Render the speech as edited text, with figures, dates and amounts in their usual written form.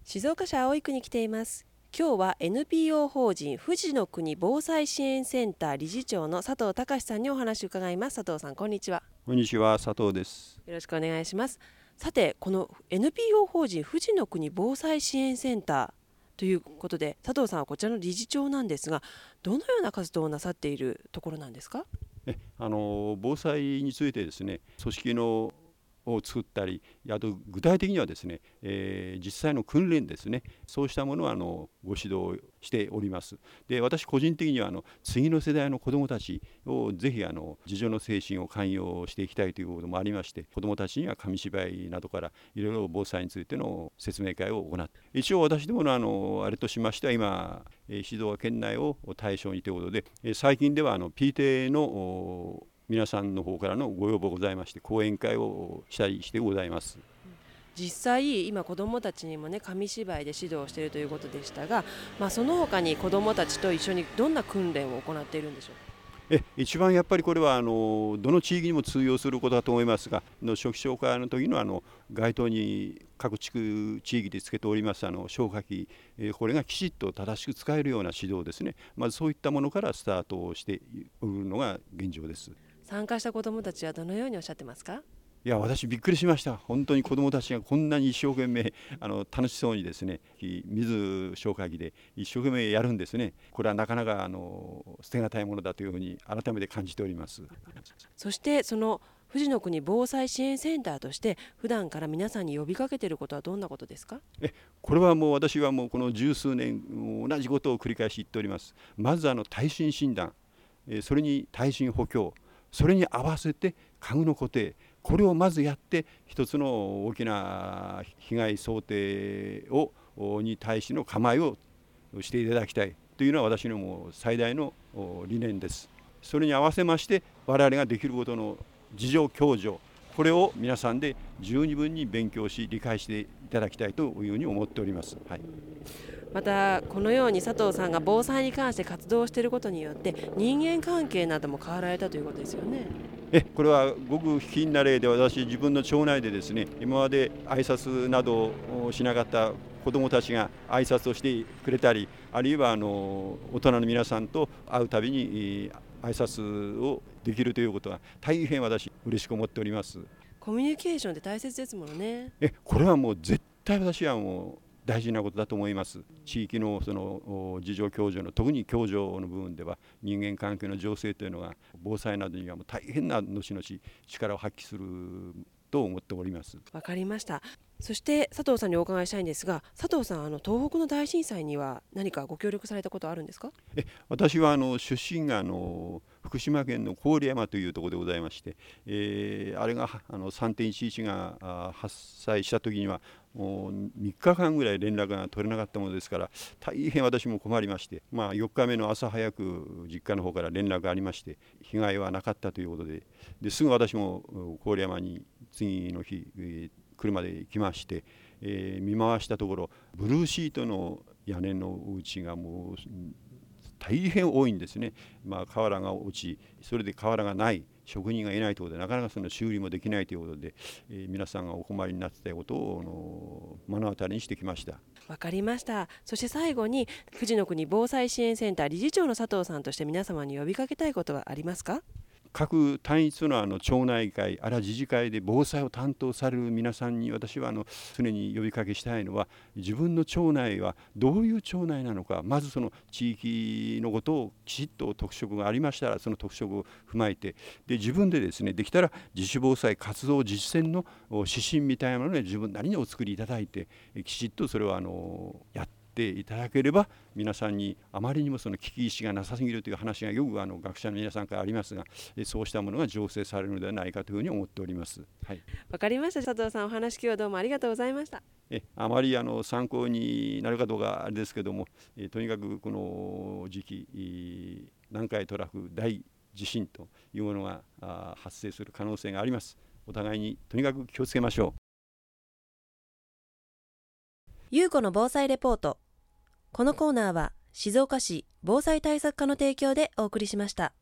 静岡市葵区に来ています。今日は NPO 法人富士の国防災支援センター理事長の佐藤隆さんにお話を伺います。佐藤さん、こんにちは。 こんにちは、佐藤です。 よろしくお願いします。さて、この NPO 法人富士の国防災支援センターということで、佐藤さんはこちらの理事長なんですが、どのような活動をなさっているところなんですか？ 防災についてですね、組織のを作ったり、あと具体的にはですね、実際の訓練ですね、そうしたものをご指導しております。で、私個人的には次の世代の子どもたちをぜひ自助の精神を寛容していきたいということもありまして、子どもたちには紙芝居などからいろいろ防災についての説明会を行って、一応私どものあれとしましては今静岡県内を対象にということで、最近ではPTA の皆さんの方からのご要望ございまして、講演会をしたりしてございます。 実際今子どもたちにもね、紙芝居で指導しているということでしたが、その他に子どもたちと一緒にどんな訓練を行っているんでしょうか？ 一番やっぱりこれはどの地域にも通用することだと思いますが、初期消火の時の街頭に各地域でつけております消火器、これがきちっと正しく使えるような指導ですね。まずそういったものからスタートをしておるのが現状です。 参加した子どもたちはどのようにおっしゃってますか？ いや、私びっくりしました。本当に子どもたちがこんなに一生懸命楽しそうにですね、水消火器で一生懸命やるんですね。これはなかなか捨てがたいものだというふうに改めて感じております。 そしてその富士の国防災支援センターとして普段から皆さんに呼びかけていることはどんなことですか？ これはもう私はもうこの十数年同じことを繰り返し言っております。まず耐震診断、それに耐震補強、それに合わせて家具の固定、これをまずやって一つの大きな被害想定に対しての構えをしていただきたいというのは私のもう最大の理念です。それに合わせまして我々ができることの自助共助、これを皆さんで十二分に勉強し理解していただきたいというふうに思っております。はい。 またこのように佐藤さんが防災に関して活動していることによって人間関係なども変わられたということですよね。 これはごく卑近な例で、私自分の町内でですね、今まで挨拶などをしなかった子どもたちが挨拶をしてくれたり、あるいは大人の皆さんと会うたびに挨拶をできるということは大変私嬉しく思っております。 コミュニケーションって大切ですものね。 これはもう絶対私はもう大事なことだと思います。地域のその自助共助の特に共助の部分では人間関係の醸成というのが防災などにはもう大変な後々力を発揮すると思っております。 わかりました。そして佐藤さんにお伺いしたいんですが、佐藤さん東北の大震災には何かご協力されたことあるんですか？ 私は出身が福島県の郡山というところでございまして、あれが3.11 が発災した時にはもう3日間ぐらい連絡が取れなかったものですから、大変私も困りまして、4日目の朝早く実家の方から連絡がありまして、被害はなかったということですぐ私も郡山に次の日車で行きまして、見回したところブルーシートの屋根のお家がもう大変多いんですね。瓦が落ち、それで瓦がない、職人がいないということでなかなかその修理もできないということで、皆さんがお困りになっていたことを目の当たりにしてきました。 わかりました。そして最後に富士の国防災支援センター理事長の佐藤さんとして皆様に呼びかけたいことはありますか？ 各単一の町内会、あるいは自治会で防災を担当される皆さんに私は常に呼びかけしたいのは、自分の町内はどういう町内なのか、まずその地域のことをきちっと特色がありましたらその特色を踏まえて、で自分でですね、できたら自主防災活動実践の指針みたいなもので自分なりにお作りいただいて、きちっとそれをやっていただければ、皆さんにあまりにもその危機意識がなさすぎるという話がよく学者の皆さんからありますが、そうしたものが醸成されるのではないかというふうに思っております。はい。 わかりました。佐藤さん、お話今日はどうもありがとうございました。 あまり参考になるかどうかあれですけども、とにかくこの時期南海トラフ大地震というものが発生する可能性があります。お互いにとにかく気をつけましょう。 ゆうこの防災レポート。このコーナーは静岡市防災対策課の提供でお送りしました。